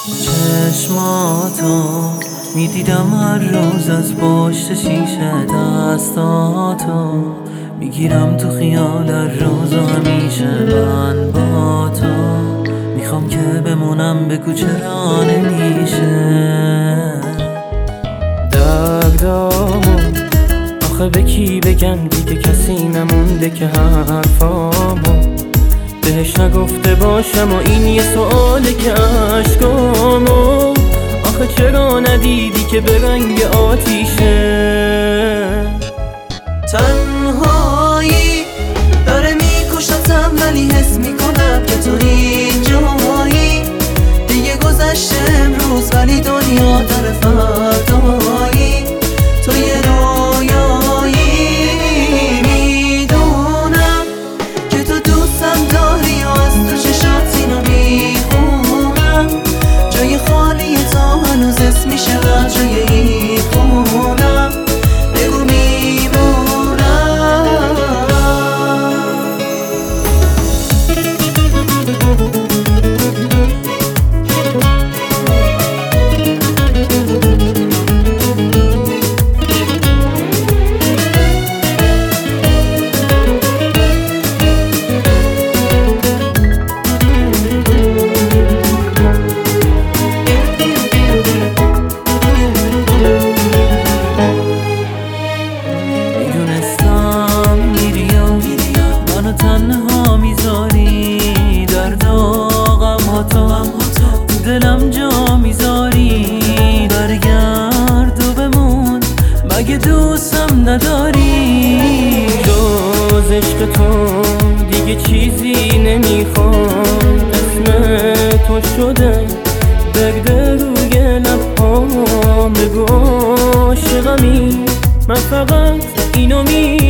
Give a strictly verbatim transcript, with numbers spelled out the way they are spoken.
چشماتو میدیدم هر روز از پشت شیشه، دستاتو میگیرم تو خیال هر روز و همیشه. من با تو میخوام که بمونم، بگو چرا نمیشه. دردامو آخه به کی بگم دیگه، کسی نمونده که حرفامو بهش نگفته باشم و این یه سؤاله که عشقامو آخه چرا ندیدی که به رنگ آتیشه. تنهایی داره میکشتم ولی حس میکنم که تو اینجایی. دیگه گذشته امروز ولی دنیا داره فردایی. تو یه رویایی، میدونم که تو دوستم داری و از تو چشات اینو میخونم. جای خالی تو هنوز اسم میشه و جای این خونم. بگو میمونم. تنها میذاری درد و غماتو تو دلم جا میذاری. برگرد و بمون مگه دوستم نداری. جز عشق تو دیگه چیزی نمیخوام. اسم تو شده درد روی لبهام. بگو عاشقمی، من فقط اینو می